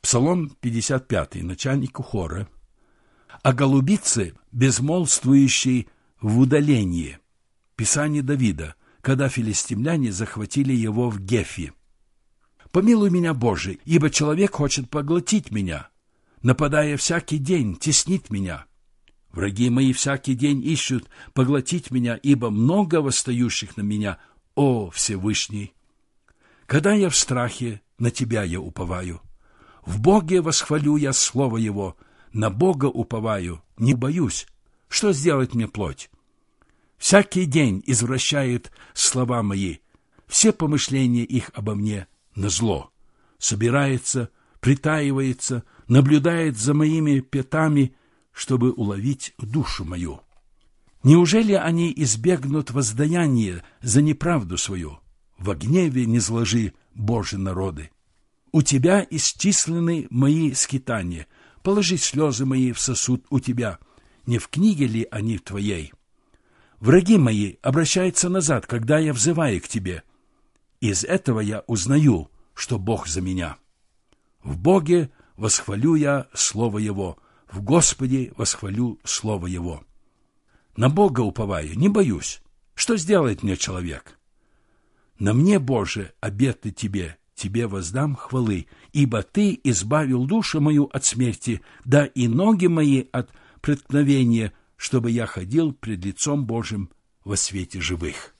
Псалом 55, начальнику хора. О голубице, безмолвствующей в удалении. Писание Давида, когда филистимляне захватили его в Гефе. «Помилуй меня, Боже, ибо человек хочет поглотить меня, нападая всякий день, теснит меня. Враги мои всякий день ищут поглотить меня, ибо много восстающих на меня, о Всевышний. Когда я в страхе, на Тебя я уповаю. В Боге восхвалю я слово Его, на Бога уповаю, не боюсь. Что сделает мне плоть? Всякий день извращает слова мои, все помышления их обо мне на зло. Собирается, притаивается, наблюдает за моими пятами, чтобы уловить душу мою. Неужели они избегнут воздаяния за неправду свою? Во гневе не зложи, Боже, народы. У Тебя исчислены мои скитания, положи слезы мои в сосуд у Тебя, не в книге ли они Твоей? Враги мои обращаются назад, когда я взываю к Тебе. Из этого я узнаю, что Бог за меня. В Боге восхвалю я слово Его, в Господе восхвалю слово Его. На Бога уповаю, не боюсь. Что сделает мне человек? На мне, Боже, обеты Тебе, Тебе воздам хвалы, ибо Ты избавил душу мою от смерти, да и ноги мои от преткновения, чтобы я ходил пред лицом Божьим во свете живых».